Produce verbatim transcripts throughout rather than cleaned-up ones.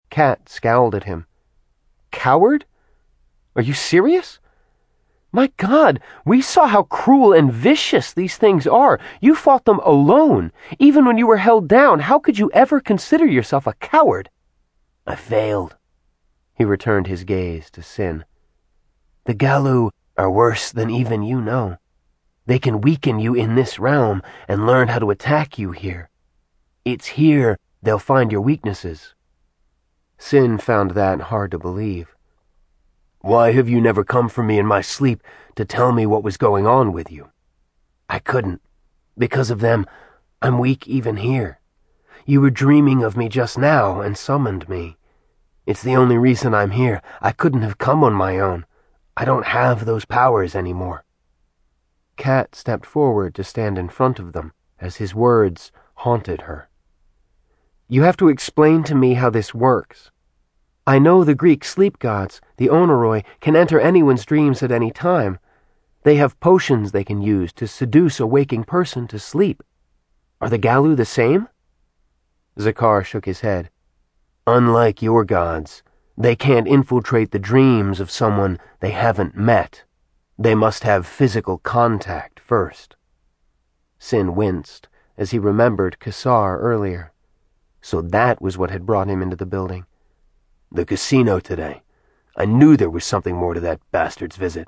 Kat scowled at him. Coward? Are you serious? My God, we saw how cruel and vicious these things are. You fought them alone. Even when you were held down, how could you ever consider yourself a coward? I failed. He returned his gaze to Sin. The Gallu are worse than even you know. They can weaken you in this realm and learn how to attack you here. It's here they'll find your weaknesses. Sin found that hard to believe. Why have you never come for me in my sleep to tell me what was going on with you? I couldn't. Because of them, I'm weak even here. You were dreaming of me just now and summoned me. It's the only reason I'm here. I couldn't have come on my own. I don't have those powers anymore. Kat stepped forward to stand in front of them as his words haunted her. You have to explain to me how this works. I know the Greek sleep gods, the Onoroi, can enter anyone's dreams at any time. They have potions they can use to seduce a waking person to sleep. Are the Gallu the same? Zakar shook his head. Unlike your gods, they can't infiltrate the dreams of someone they haven't met. They must have physical contact first. Sin winced as he remembered Kassar earlier. So that was what had brought him into the building. The casino today. I knew there was something more to that bastard's visit.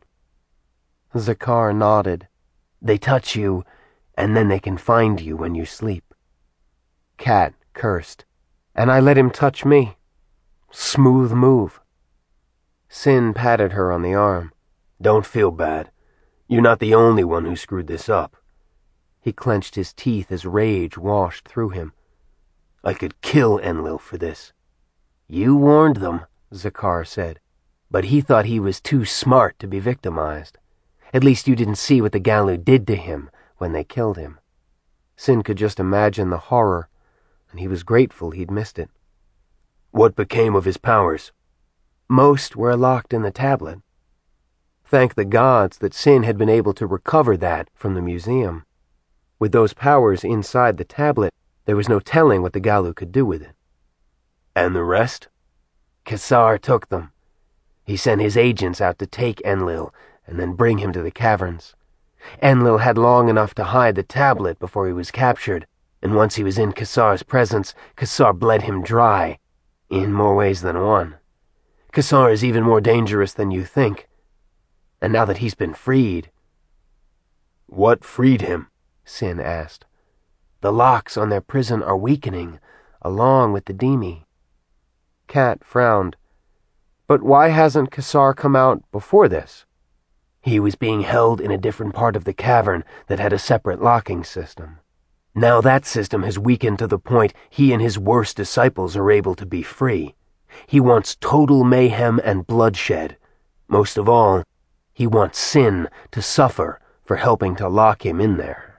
Zakar nodded. They touch you, and then they can find you when you sleep. Kat cursed. And I let him touch me. Smooth move. Sin patted her on the arm. Don't feel bad. You're not the only one who screwed this up. He clenched his teeth as rage washed through him. I could kill Enlil for this. You warned them, Zakar said, but he thought he was too smart to be victimized. At least you didn't see what the Gallu did to him when they killed him. Sin could just imagine the horror, and he was grateful he'd missed it. What became of his powers? Most were locked in the tablet. Thank the gods that Sin had been able to recover that from the museum. With those powers inside the tablet, there was no telling what the Gallu could do with it. And the rest? Kassar took them. He sent his agents out to take Enlil and then bring him to the caverns. Enlil had long enough to hide the tablet before he was captured, and once he was in Kassar's presence, Kassar bled him dry, in more ways than one. Kassar is even more dangerous than you think. And now that he's been freed... What freed him? Sin asked. The locks on their prison are weakening, along with the Demi. Kat frowned. But why hasn't Kassar come out before this? He was being held in a different part of the cavern that had a separate locking system. Now that system has weakened to the point he and his worst disciples are able to be free. He wants total mayhem and bloodshed. Most of all, he wants Sin to suffer for helping to lock him in there.